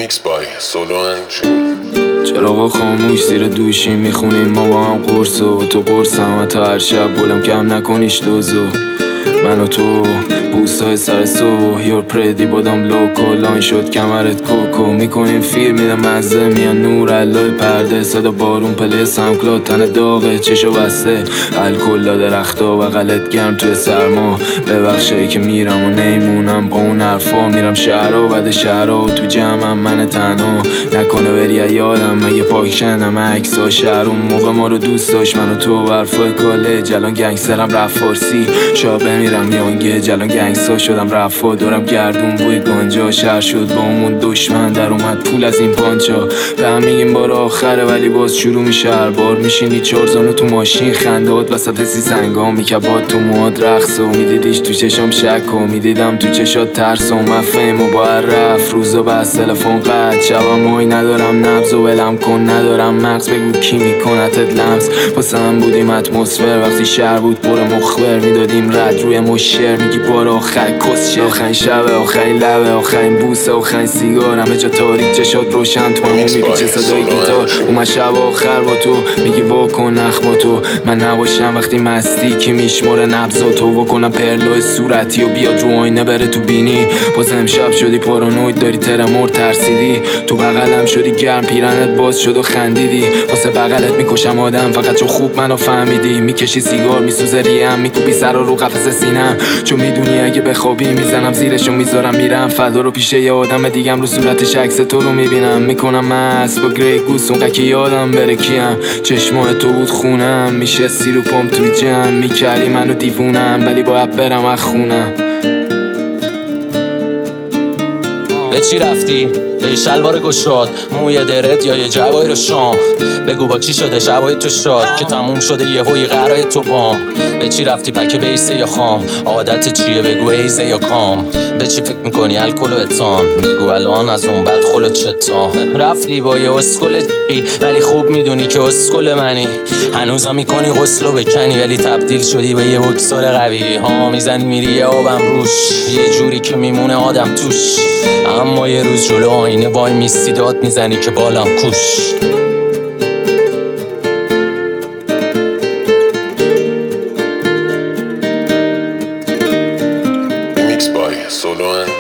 Remix by Solo and June. چراغا خاموش زیر دوشیم میخونیم ما با هم قرصو تو قرصم و تا هر شب بولم کم نکنیش دوزو من و تو بوسای سر صبح یور پردی بادم لوکو لاین شد کمرت کوکو میکنیم فیر میدم مزه میان نور علای پرده صدا بارون پله سمکلاد تن داغه چشو بسته الکل درختا و غلط گرم توی سرما ببخشایی که میرم و نیمونم با اون حرفا میرم شهرها بعد شهرها تو جمعم من تنها نکنه بری یادم مگه پاک شنم عکسا شهر اون موقع ما رو دوست داشت من و تو برفای کالج الان گنگسترم رفت فارسی شابه میرم یانگه جلان گنگسا شدم رفا دارم گردون بوی گنجا شهر شد با همون دشمن در اومد پول از این پانچا به هم میگیم بار آخره ولی باز شروع میشه هر بار میشینی چارزانو تو ماشین خندهات وسط سی سنگا میکبات تو مواد رقص و میدیدیش تو چشام شک و میدیدم تو چشات ترس و مفهم و با هر رفت روزا بس تلفن قد شبم مای ندارم نبض و ولم کن ندارم مغز بگو کی میکنتت لمس واسه هم بودیم اتمسفر وقتی شهر بود پر مخبر میدادیم رد روی مشر میگی بار آخر کسشه آخرین شب آخرین لبه آخرین بوسه آخرین سیگار همه جا تاریک چشات روشن تو همون میپیچه صدای گیتار اومد شب آخر با تو میگی واکن نخما تو من نباشم وقتی مستی که میشماره نبضا تو واکنم پرلو صورتی و بیاد رو آینه بره تو بینی باز امشب شدی پارانوید داری ترمور ترسیدی تو بغلم شدی گرم پیرنت باز شد و خندیدی واسه بغلت میکشم آدم فقط چون خوب منو فهمیدی میکشی سیگار میسوزه ریم میکوبی سر رو قفس سینم چون میدونی اگه بخوابی میزنم زیرشو میذارم میرم فدا رو پیشه یه آدم دیگم رو صورتش عکس تو رو میبینم میکنم مست با گری گوس اون که یادم بره کیم چشمای تو بود خونم میشه سیر و پام توی جمع میکردی منو دیوونم ولی باید برم از خونم به چی رفتی؟ به شلوار گشاد موی درت یا یه جوای شام بگو با چی شده شبای تو شاد که تموم شده یه هوی قرای تو بام به چی رفتی پک بیسه یا خام عادت چیه بگو ایزه یا کام به چی فکر میکنی الکل و اتان بگو الان از اون بعد خلوت چتان رفتی با یه اسکل جی ولی خوب میدونی که اسکل منی هنوزا میکنی غسلو بکنی ولی تبدیل شدی به یه بکسور قوی ها میزنی میری یه آبم روش یه جوری که میمونه آدم توش اما یه روز جلو آینه وای میستی داد میزنی که بالم کوش Remix by Solo and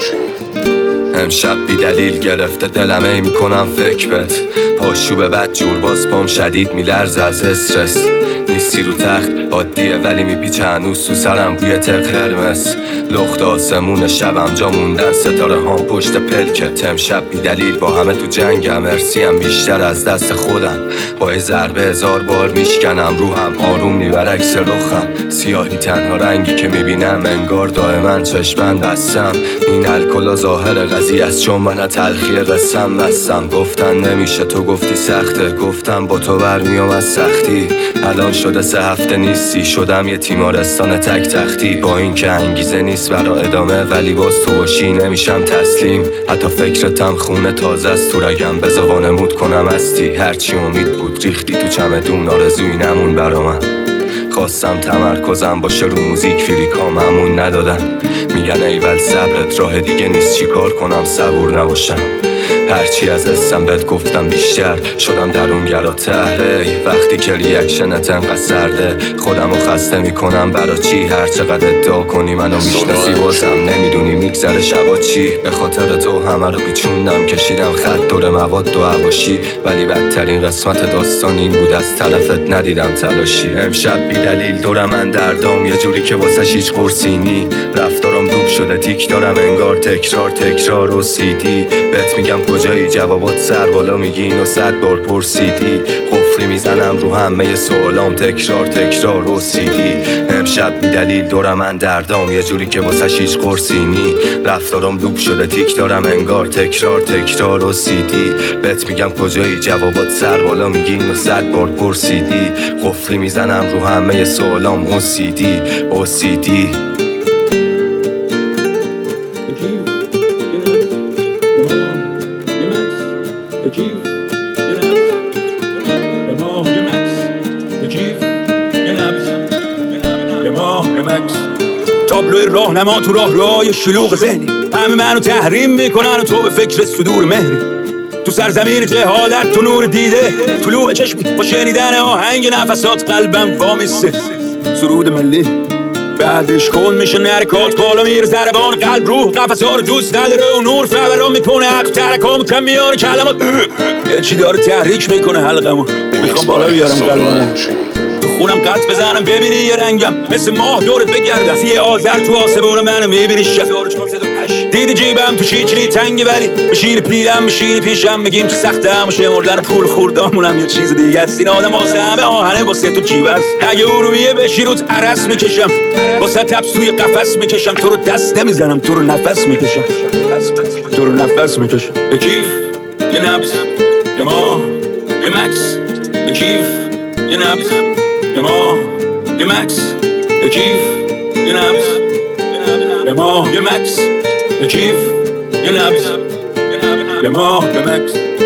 June. امشب بی دلیل گرفته دلم ای میکنم فکر بت پاشو به بد جور باز پام شدید میلرز از استرس نیستی رو تخت عادیه ولی میپیچه هنوز تو سرم بوی تر قرمز لخت آسمون شبم جا موندن ستاره هم پشت پلکت امشب بی دلیل با همه تو جنگم مرسیم بیشتر از دست خودم با یه ضربه 1000 بار میشکنم روحم آروم میبر عکس رخم سیاهی تنها رنگی که میبینم انگار دائما چشمن بستم این الکل ظاهر قضیه است چون من تلخی قسم بستم گفتن نمیشه تو گفتی سخته گفتم با تو برمیام از سختی الان شده 3 هفته نیستی شدم یه تیمارستان تک تختی با این که انگیزه نیست برا ادامه ولی باز تو باشی نمیشم تسلیم حتی فکرتم خونه تازه است تو رگم بذار وانمود کنم هستی هرچی امید بود ریختی تو چمدون آرزوی نمون برا من خواستم تمرکزم باشه رو موزیک فریکام همون ندادن میگن ایول صبرت راه دیگه نیست چی کار کنم صبور نباشم هرچی از حسم بهت گفتم بیشتر شدم درونگراتر وقتی که ریاکشنت انقدر سرده خودم رو خسته میکنم برا چی هر چقدر ادعا کنی منو میشناسی بازم نمیدونی میگذره شبا چی به خاطر تو همه رو بیچوندم کشیدم خط دور مواد و هواشی ولی بدترین قسمت داستان این بود از طرفت ندیدم تلاشی امشب بی دلیل دورم من دردام یه جوری که واسه هیچ قرصینی رفتارم دوب شده تیک دارم انگار تکرار و سیدی بهت میگم کجایی جوابات سر بالا میگی اینو 100 بار پرسیدی قفلی میزنم رو همه سوالام تکرار و سیدی امشب بی دلیل دورم من دردام یه جوری که واسه هیچ قرصینی رفتارم دوب شده تیک دارم انگار تکرار و سیدی بهت میگم کجایی جوابات سر بالا میگی اینو 100 بار پرسیدی قفلی میزنم رو همه سوالام OCD تابلوی راهنما تو راهروهای شلوغ ذهنی همه منو تحریم میکنن و تو به فکر صدور مهری تو سرزمین جهالت تو نور دیده، طلوع چشمی با شنیدن آهنگ نفسات قلبم وامیسته. سرود ملی بعدش کن میشه نرکات بالا میره ضربان قلب روح قفسا رو دوست نداره و نور فوران میکنه عقل ترکام کم میاره کلمات یه چی داره تحریک میکنه حلقمو میخوام بالا بیارم قلبمو خونم قط بزنم ببینی یه رنگم مثل ماه دورت بگردم یه آذر تو آسمون منو میبینی دیدی جیبم تو چیچلی تنگی ولی بشینی پیرم بشینی پیشم میگیم که سختم و شمردن پول خوردامونم یه چیز دیگه است. این آدم واسه همه آهنه واسه تو جیب است. اگه ارویه بشی روت عرس میکشم واسه تبس توی قفس میکشم تو رو دست نمیزنم تو رو نفس میکشم تو رو نفس میکشم به کیف یه نبز یه ماه یه مکس به کیف یه نبز یه ماه یه مکس به کیف یه نبز یه ماه یه مکس به کیف یه نبز یه ماه یه مکس